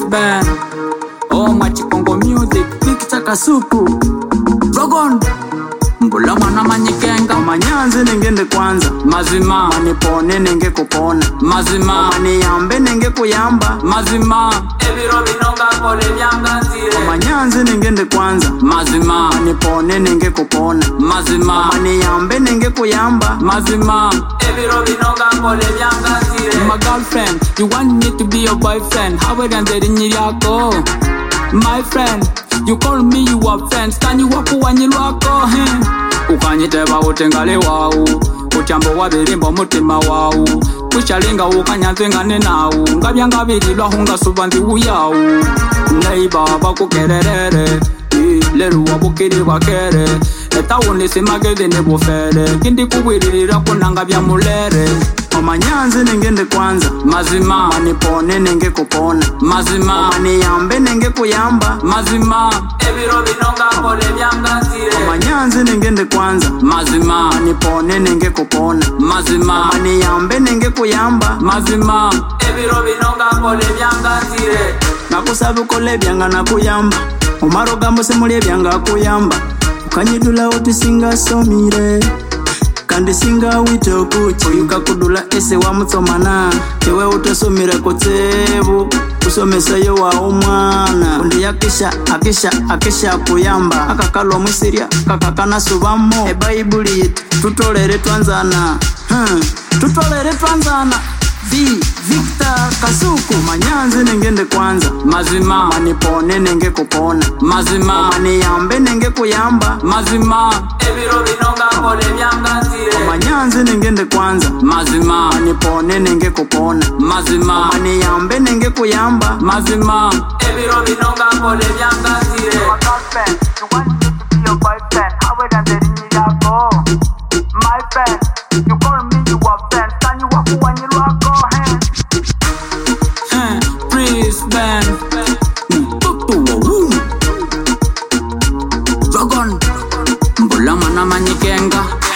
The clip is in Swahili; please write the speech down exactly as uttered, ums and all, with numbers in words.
band. Oh Machikongo music, Victor Kasuku Dragon Mbula mwana manyikenga. Manyanzi ningende kwanza mazima, manipone nenge kupona mazima, maniyambe nenge kuyamba mazima, ebiro binonga kole byanga nzire. Manyanzi ningende kwanza mazima, manipone nenge kupona mazima, maniyambe nenge kuyamba mazima, ebiro binonga kole byanga nzire. My girlfriend, you want me to be your boyfriend. How would I get in yako? My friend, you call me your friends. Can you walk uwanyi lwako? Ukanyiteba utengale wau, utyambo wabirimbo mutima wau. Kushalinga ukanyantengane nau, ngabyanga birilwa hunga subanzi uyau. Neighbor bakukererere, leru wabukiri bakere. Etawuni simagede nebufere, kindi kuwiririra kunanga bya mulere. Manyanzi ningende kwanza mazima, manipone nenge kupona mazima, maniyambe nenge kuyamba mazima, ebiro binonga kole byanga nzire. Manyanzi ningende kwanza mazima, manipone nenge kupona mazima, maniyambe nenge kuyamba mazima, ebiro binonga kole byanga nzire. Nakusaba kole byanga nakuyamba, umaroga musemule byanga kuyamba. Ukanyidula otisinga somire kandi singa wito kuchi oyuka kudula ese wa mutsomana tewe utosomira kotsebu usomesa yo wa omwana undi yakisha akisha akisha kuyamba akakalwa musiria kakakana subamo e bible tutolere twanzana hmm tutolere twanzana vi Victor Kasuku. Manyanzi ningende kwanza mazima, manipone nenge kupona mazima, maniyambe nenge kuyamba mazima, ebiro binonga kole byanga nzire. Manyanzi ningende kwanza mazima, manipone nenge kupona mazima, maniyambe nenge kuyamba mazima, ebiro binonga kole byanga nzire. My girlfriend, you want me to be your boyfriend. How would I get in yako? My friend, you call me your friend. Can you walk uwanyi lwako? Please band Dragon Mbula mwana manyikenga.